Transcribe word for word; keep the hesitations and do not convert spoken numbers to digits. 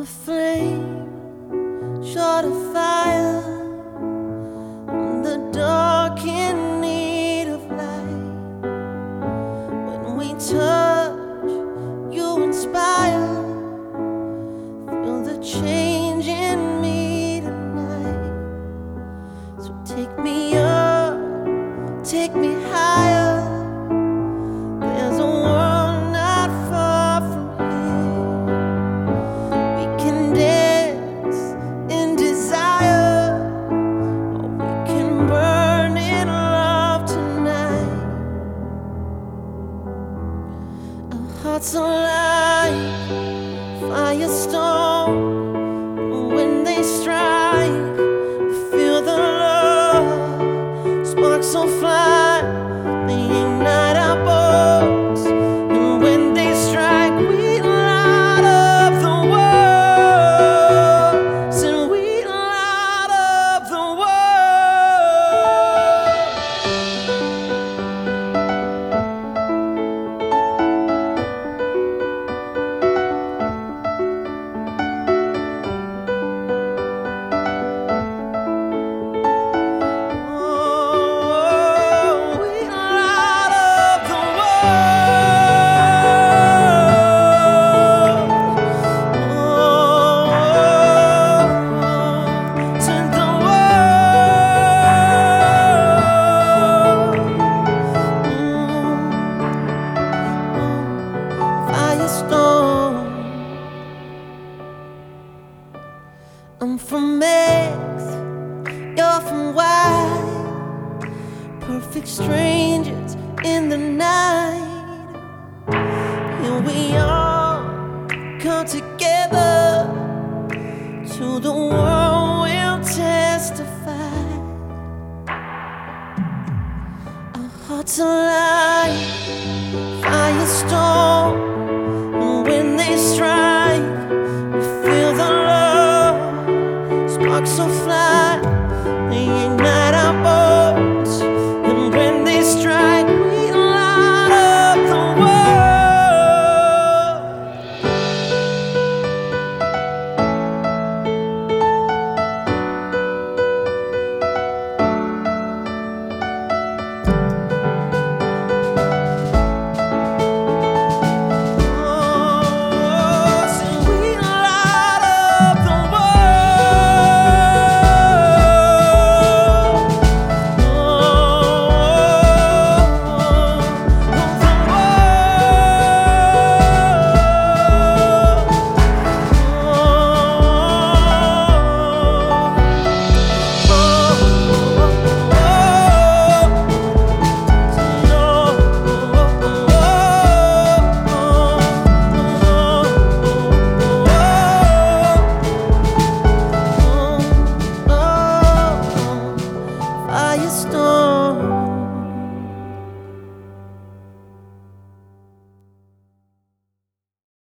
a flame, short of fire. I'm the dark in need of light. When we touch, you inspire. Feel the change in me tonight. So take me up, take me higher. There's a world not far from here. We can dance in desire, or we can burn in love tonight. Our hearts alive, firestone. When they strike, we feel the love. Sparks so fly, they ignite our bones. And when they strike, we light up the world. And we light up the I'm from X, you're from Y. Perfect strangers in the night. Here we all come together to the world.